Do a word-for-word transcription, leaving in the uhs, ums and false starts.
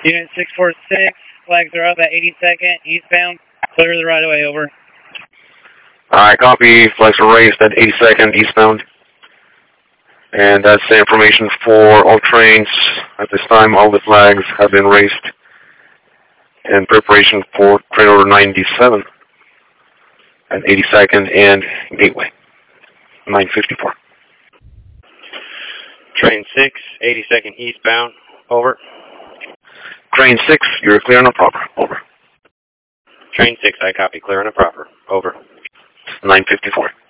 Unit six four six, flags are up at eighty-second, eastbound. Clear the right of way, over. Alright, copy. Flags are raised at eighty-second, eastbound. And that's the information for all trains. At this time, all the flags have been raised in preparation for train order ninety-seven at eighty-second and Gateway, nine fifty-four. Train six, eighty-second eastbound, over. Train six, you're clear and proper, over. Train six, I copy, clear and proper, over. nine fifty-four.